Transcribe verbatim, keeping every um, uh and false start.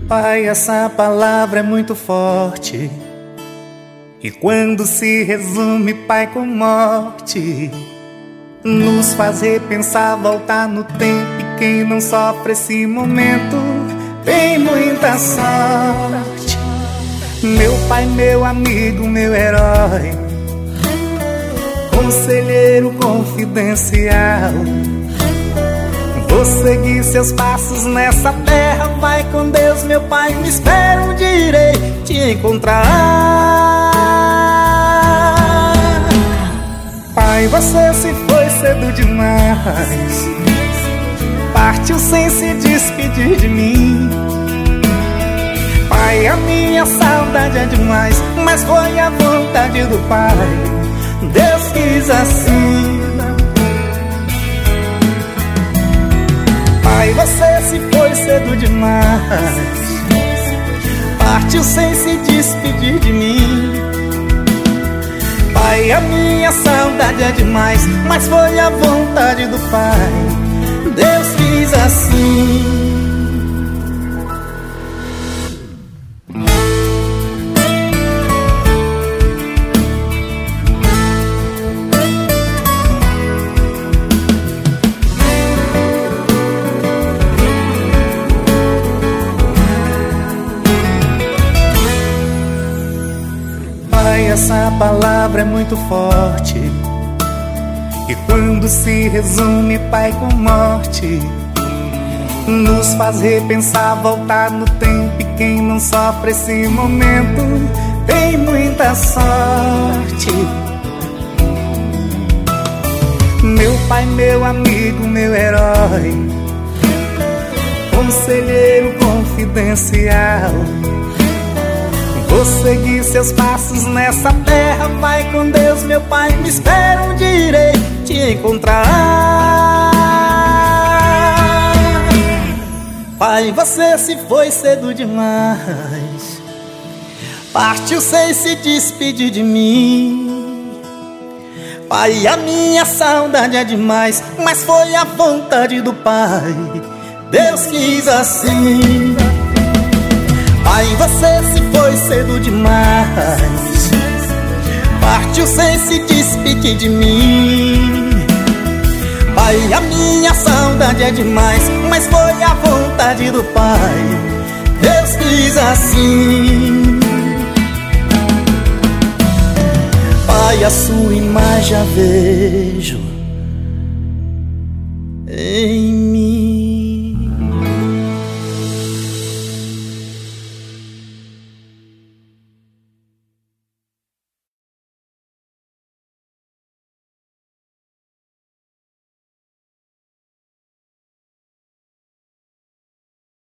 Pai, essa palavra é muito forte, e quando se resume, Pai, com morte, nos faz repensar, voltar no tempo. E quem não sofre esse momento tem muita sorte. Meu Pai, meu amigo, meu herói, conselheiro confidencial, vou seguir seus passos nessa terra. Vai com Deus, meu Pai, me espera onde irei te encontrar. Pai, você se foi cedo demais, partiu sem se despedir de mim. Pai, a minha saudade é demais, mas foi a vontade do Pai, Deus quis assim. Pai, você se foi cedo demais, partiu sem se despedir de mim. Pai, a minha saudade é demais, mas foi a vontade do Pai, Deus quis assim. Essa palavra é muito forte, e quando se resume, Pai, com morte, nos faz repensar, voltar no tempo. E quem não sofre esse momento tem muita sorte. Meu Pai, meu amigo, meu herói, conselheiro confidencial, vou seguir seus passos nessa terra. Vai com Deus, meu Pai, me espera onde irei te encontrar. Pai, você se foi cedo demais, partiu sem se despedir de mim. Pai, a minha saudade é demais, mas foi a vontade do Pai, Deus quis assim. Pai, você se foi cedo demais, partiu sem se despedir de mim. Pai, a minha saudade é demais, mas foi a vontade do Pai, Deus quis assim. Pai, a sua imagem já vejo em mim.